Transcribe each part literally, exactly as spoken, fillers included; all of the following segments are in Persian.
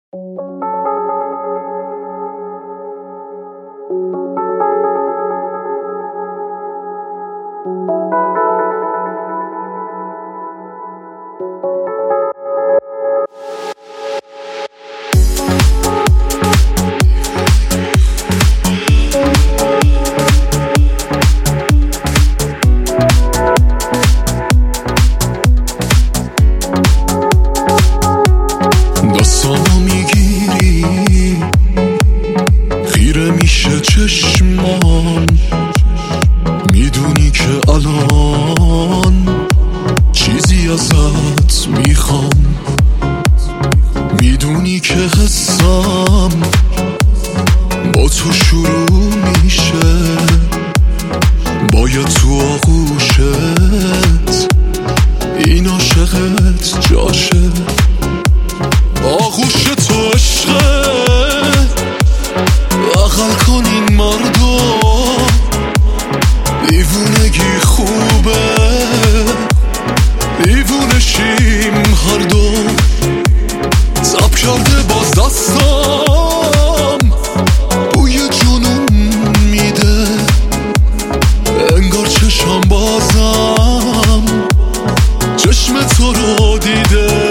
دستامو میگیری خیره میشه چشمام، میدونی که الان چیزی ازت میخوام، میدونی که حسم با تو شروع میشه، باید تو آغوشت این عاشقت جاشه. آغوش تو عشقه، بغل کن این مردو، دیوونگی خوبه، دیوونه شیم هر دو. زب کرده باز دستم، بوی جنون میده، انگار چشم بازم چشم تو رو دیده.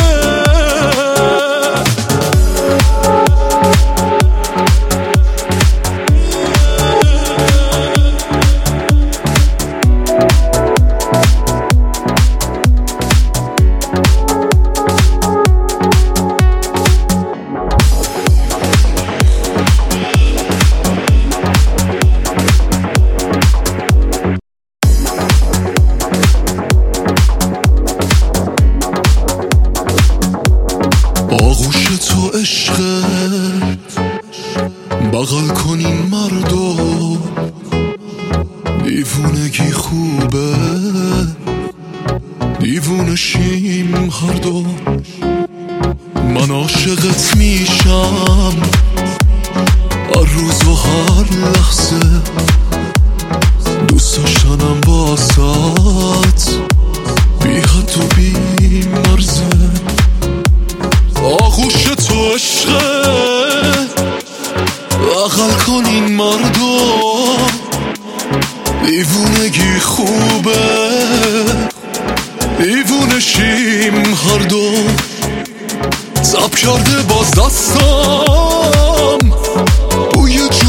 آغوش تو عشقه، بغل کن این مردو، دیوونگی خوبه، دیوونه شیم هر دو. من عاشقت میشم هر روز و هر لحظه، دوست داشتنم باسات بی حد و بی مرزه. آغوش تو عشقه، بغل کن این مردو، دیوونگی خوبه، دیوونه شیم هر دو. زب کرده باز دستم، بوی